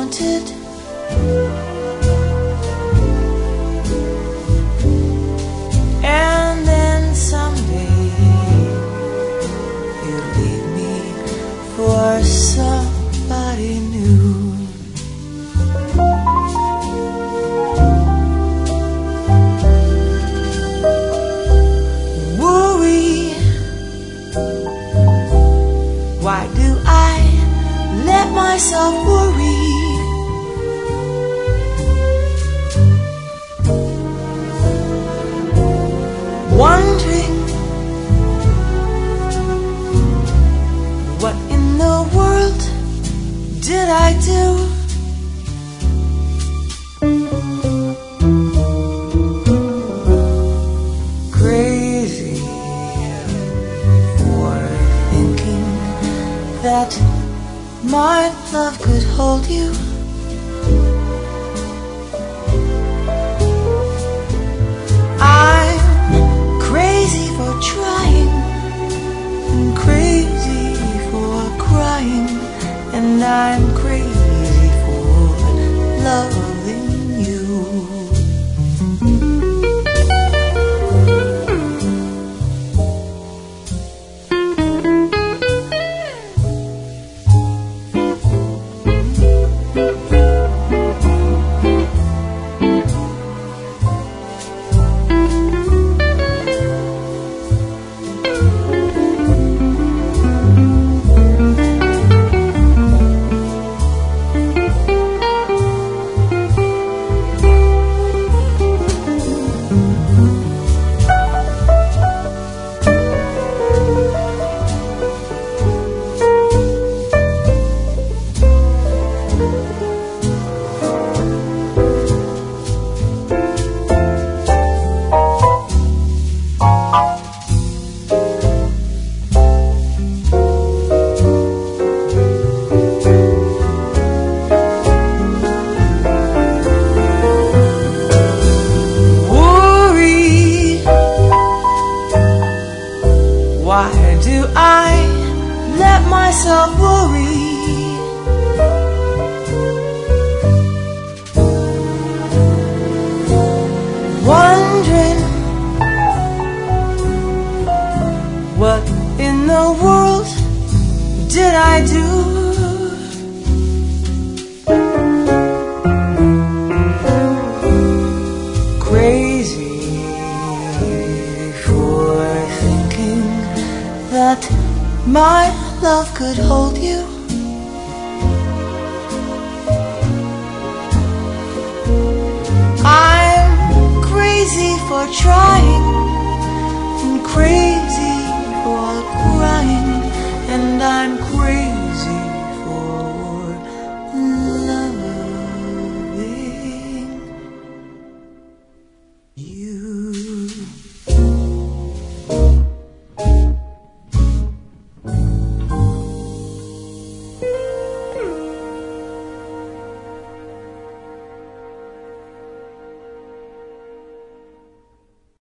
wanted. And then someday you leave me for somebody new. Worry, why do I let myself worry? Wondering what in the world did I do? Crazy for thinking that my love could hold you. I'm crazy for trying, and crazy for crying, and I'm crazy for loving you. Why do I let myself worry? Wondering what in the world did I do? Crazy for thinking that my love could hold you. I'm crazy for trying, and crazy for crying, and I'm crazy